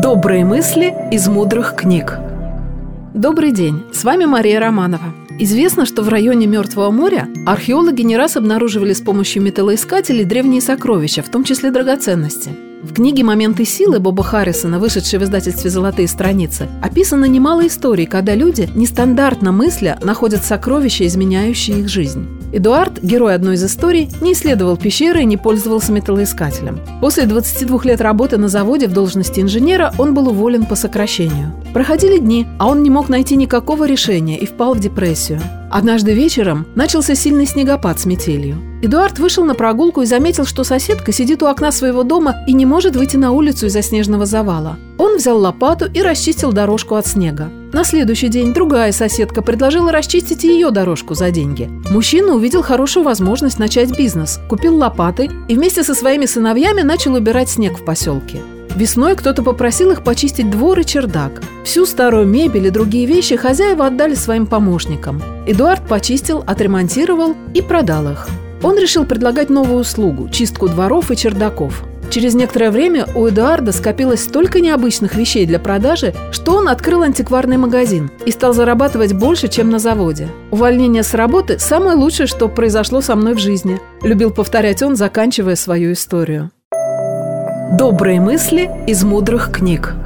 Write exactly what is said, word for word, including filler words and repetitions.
Добрые мысли из мудрых книг. Добрый день, с вами Мария Романова. Известно, что в районе Мертвого моря археологи не раз обнаруживали с помощью металлоискателей древние сокровища, в том числе драгоценности. В книге «Моменты силы» Боба Харрисона, вышедшей в издательстве «Золотые страницы», описано немало историй, когда люди, нестандартно мысля, находят сокровища, изменяющие их жизнь. Эдуард, герой одной из историй, не исследовал пещеры и не пользовался металлоискателем. После двадцати двух лет работы на заводе в должности инженера он был уволен по сокращению. Проходили дни, а он не мог найти никакого решения и впал в депрессию. Однажды вечером начался сильный снегопад с метелью. Эдуард вышел на прогулку и заметил, что соседка сидит у окна своего дома и не может выйти на улицу из-за снежного завала. Он взял лопату и расчистил дорожку от снега. На следующий день другая соседка предложила расчистить ее дорожку за деньги. Мужчина увидел хорошую возможность начать бизнес, купил лопаты и вместе со своими сыновьями начал убирать снег в поселке. Весной кто-то попросил их почистить двор и чердак. Всю старую мебель и другие вещи хозяева отдали своим помощникам. Эдуард почистил, отремонтировал и продал их. Он решил предлагать новую услугу – чистку дворов и чердаков. Через некоторое время у Эдуарда скопилось столько необычных вещей для продажи, что он открыл антикварный магазин и стал зарабатывать больше, чем на заводе. Увольнение с работы – самое лучшее, что произошло со мной в жизни, любил повторять он, заканчивая свою историю. Добрые мысли из мудрых книг.